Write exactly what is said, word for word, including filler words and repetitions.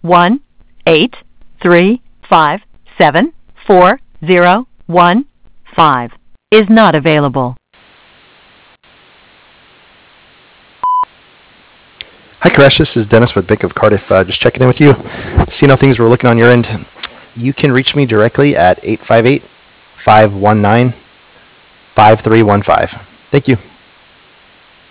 one eight three five seven four zero one five is not available. Hi, Koresh. This is Dennis with Bank of Cardiff. Uh, just checking in with you, seeing how things were looking on your end. You can reach me directly at eight five eight, five one nine, five three one five. Thank you.